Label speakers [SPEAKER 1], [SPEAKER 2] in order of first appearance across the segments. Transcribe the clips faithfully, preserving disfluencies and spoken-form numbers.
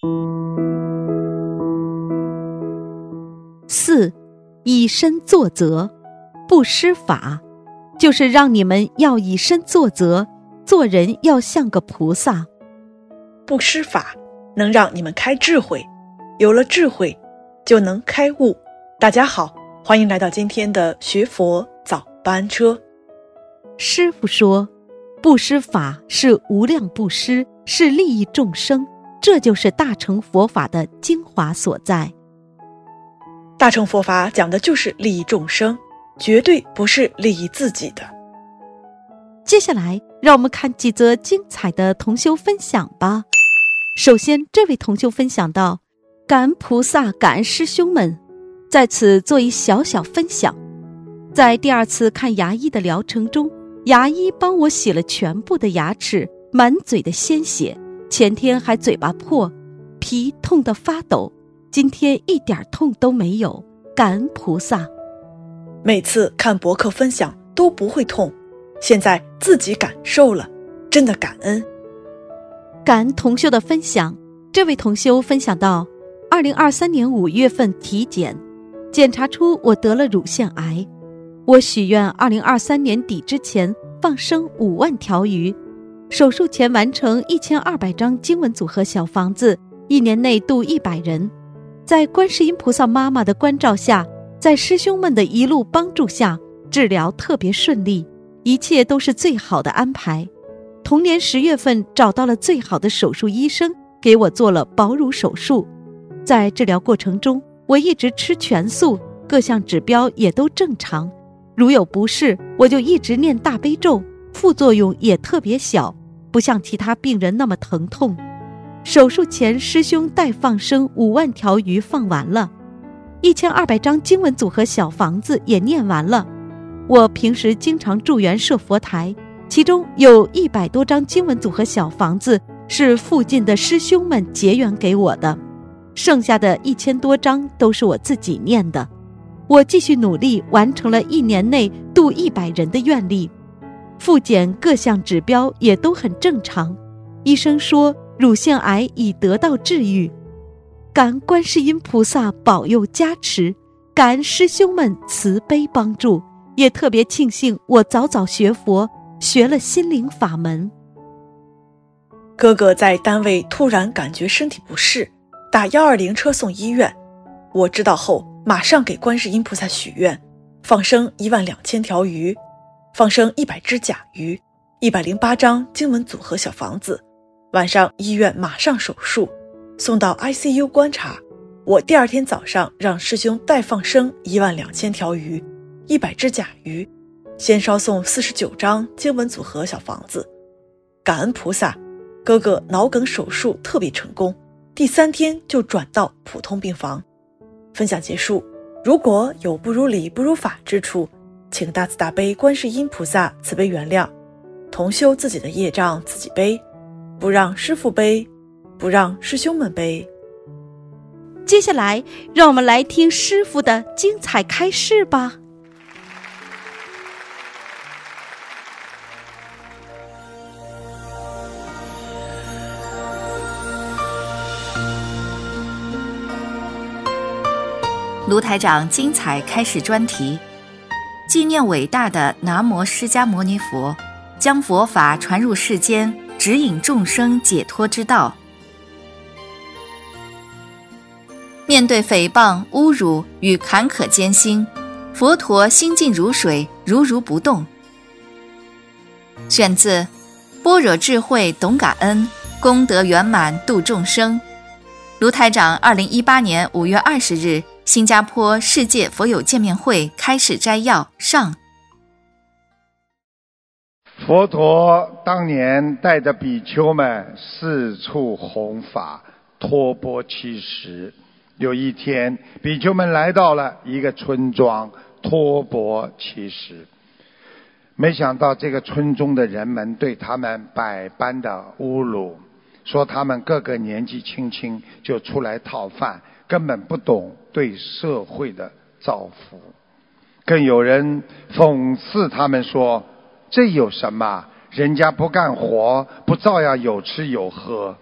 [SPEAKER 1] 四，以身作则，不施法，就是让你们要以身作则，做人要像个菩萨。
[SPEAKER 2] 不施法能让你们开智慧，有了智慧就能开悟。大家好，欢迎来到今天的学佛早班车。
[SPEAKER 1] 师父说，不施法是无量布施，是利益众生，这就是大乘佛法的精华所在。
[SPEAKER 2] 大乘佛法讲的就是利益众生，绝对不是利益自己的。
[SPEAKER 1] 接下来让我们看几则精彩的同修分享吧。首先，这位同修分享到，感恩菩萨，感恩师兄们，在此做一小小分享。在第二次看牙医的疗程中，牙医帮我洗了全部的牙齿，满嘴的鲜血，前天还嘴巴破，皮痛得发抖，今天一点痛都没有，感恩菩萨。
[SPEAKER 2] 每次看博客分享都不会痛，现在自己感受了，真的感恩。
[SPEAKER 1] 感恩同修的分享。这位同修分享到，二零二三年五月份体检，检查出我得了乳腺癌。我许愿二零二三年底之前放生五万条鱼，手术前完成一千二百张经文组合小房子，一年内度一百人。在观世音菩萨妈妈的关照下，在师兄们的一路帮助下，治疗特别顺利，一切都是最好的安排。同年十月份找到了最好的手术医生，给我做了保乳手术。在治疗过程中，我一直吃全素，各项指标也都正常。如有不适，我就一直念大悲咒，副作用也特别小，不像其他病人那么疼痛。手术前师兄带放生五万条鱼放完了，一千二百张经文组合小房子也念完了。我平时经常助缘设佛台，其中有一百多张经文组合小房子是附近的师兄们结缘给我的，剩下的一千多张都是我自己念的。我继续努力，完成了一年内度一百人的愿力。复检各项指标也都很正常，医生说乳腺癌已得到治愈。感恩观世音菩萨保佑加持，感恩师兄们慈悲帮助，也特别庆幸我早早学佛，学了心灵法门。
[SPEAKER 2] 哥哥在单位突然感觉身体不适，打一二零车送医院。我知道后马上给观世音菩萨许愿，放生一万两千条鱼，放生一百只甲鱼，一百零八张经文组合小房子。晚上医院马上手术，送到 I C U 观察。我第二天早上让师兄代放生一万两千条鱼，一百只甲鱼，先烧送四十九张经文组合小房子。感恩菩萨，哥哥脑梗手术特别成功，第三天就转到普通病房。分享结束。如果有不如理不如法之处，请大慈大悲观世音菩萨慈悲原谅。同修自己的业障自己背，不让师父背，不让师兄们背。
[SPEAKER 1] 接下来让我们来听师父的精彩开示吧。
[SPEAKER 3] 卢台长精彩开示专题，纪念伟大的南无释迦牟尼佛，将佛法传入世间，指引众生解脱之道。面对诽谤、侮辱与坎坷艰辛，佛陀心静如水，如如不动。选自《般若智慧懂感恩，功德圆满度众生》。卢台长二零一八年五月二十日新加坡世界佛友见面会开始摘要上。
[SPEAKER 4] 佛陀当年带着比丘们四处弘法，托钵乞食。有一天，比丘们来到了一个村庄，托钵乞食。没想到这个村中的人们对他们百般的侮辱，说他们个个年纪轻轻就出来讨饭，根本不懂对社会的造福。更有人讽刺他们说，这有什么？人家不干活，不照样有吃有喝？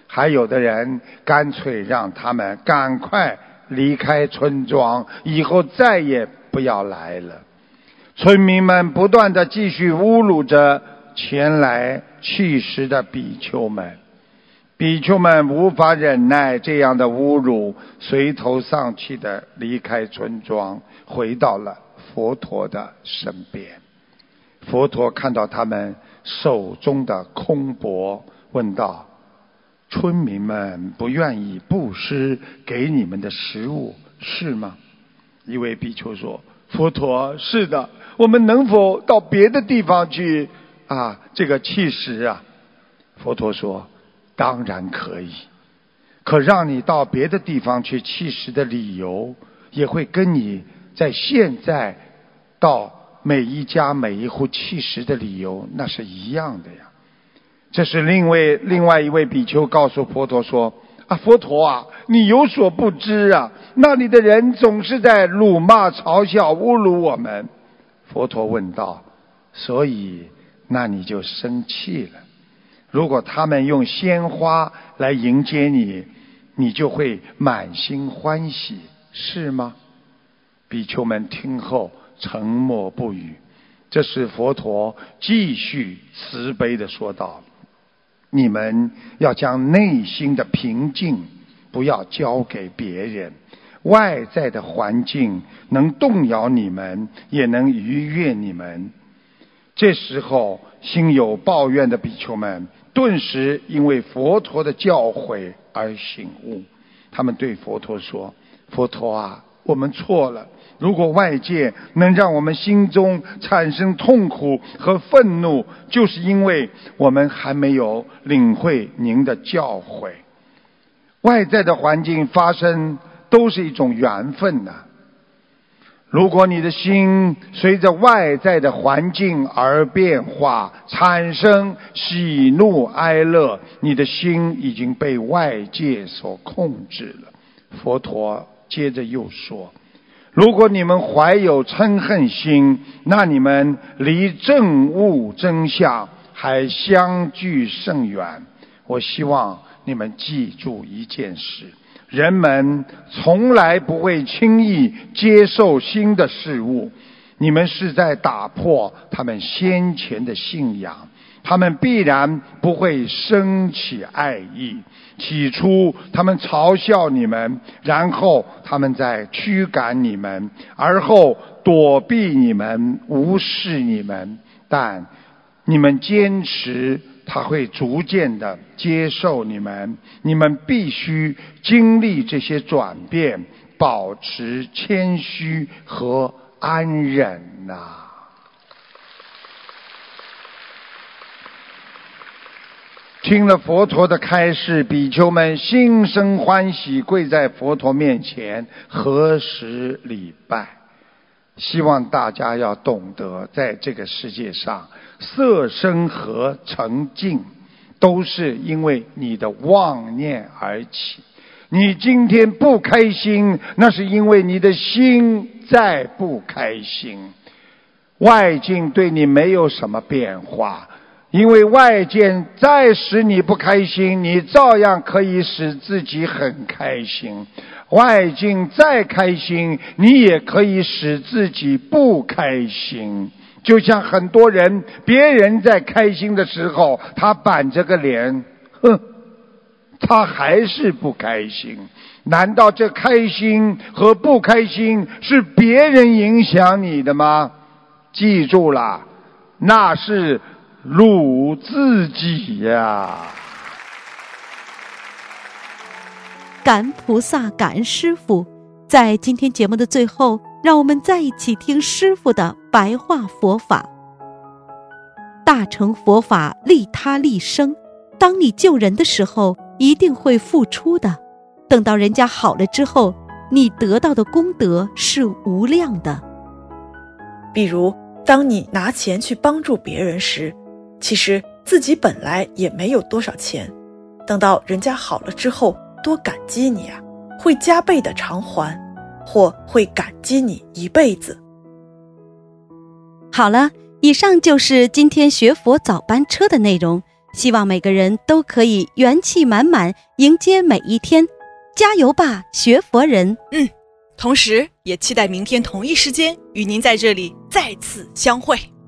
[SPEAKER 4] 还有的人干脆让他们赶快离开村庄，以后再也不要来了。村民们不断地继续侮辱着前来乞食的比丘们，比丘们无法忍耐这样的侮辱，垂头丧气地离开村庄，回到了佛陀的身边。佛陀看到他们手中的空钵，问道：村民们不愿意布施给你们的食物，是吗？一位比丘说：佛陀，是的，我们能否到别的地方去啊这个乞食啊？佛陀说：当然可以，可让你到别的地方去乞食的理由，也会跟你在现在到每一家每一户乞食的理由那是一样的呀。这是另外另外一位比丘告诉佛陀说：啊，佛陀啊，你有所不知啊，那里的人总是在辱骂、嘲笑、侮辱我们。佛陀问道：所以那你就生气了？如果他们用鲜花来迎接你，你就会满心欢喜，是吗？比丘们听后沉默不语。这时佛陀继续慈悲地说道：你们要将内心的平静不要交给别人，外在的环境能动摇你们，也能愉悦你们。这时候心有抱怨的比丘们顿时因为佛陀的教诲而醒悟，他们对佛陀说：佛陀啊，我们错了，如果外界能让我们心中产生痛苦和愤怒，就是因为我们还没有领会您的教诲。外在的环境发生都是一种缘分呐、啊。如果你的心随着外在的环境而变化，产生喜怒哀乐，你的心已经被外界所控制了。佛陀接着又说：如果你们怀有嗔恨心，那你们离正悟真相还相距甚远。我希望你们记住一件事，人们从来不会轻易接受新的事物，你们是在打破他们先前的信仰，他们必然不会生起爱意。起初他们嘲笑你们，然后他们再驱赶你们，而后躲避你们，无视你们，但你们坚持，他会逐渐的接受你们。你们必须经历这些转变，保持谦虚和安忍呐、啊。听了佛陀的开示，比丘们心生欢喜，跪在佛陀面前合十礼拜。希望大家要懂得，在这个世界上，色身和沉静都是因为你的妄念而起。你今天不开心，那是因为你的心在不开心。外境对你没有什么变化，因为外界再使你不开心，你照样可以使自己很开心。外境再开心，你也可以使自己不开心。就像很多人，别人在开心的时候，他板着个脸，哼，他还是不开心。难道这开心和不开心是别人影响你的吗？记住了，那是辱自己呀！
[SPEAKER 1] 感恩菩萨，感恩师父。在今天节目的最后，让我们再一起听师父的白话佛法。大乘佛法利他利生，当你救人的时候，一定会付出的。等到人家好了之后，你得到的功德是无量的。
[SPEAKER 2] 比如，当你拿钱去帮助别人时，其实自己本来也没有多少钱，等到人家好了之后，多感激你啊，会加倍的偿还，或会感激你一辈子。
[SPEAKER 1] 好了，以上就是今天学佛早班车的内容。 希望每个人都可以元气满满迎接每一天，加油吧，学佛人！
[SPEAKER 2] 嗯，同时也期待明天同一时间与您在这里再次相会。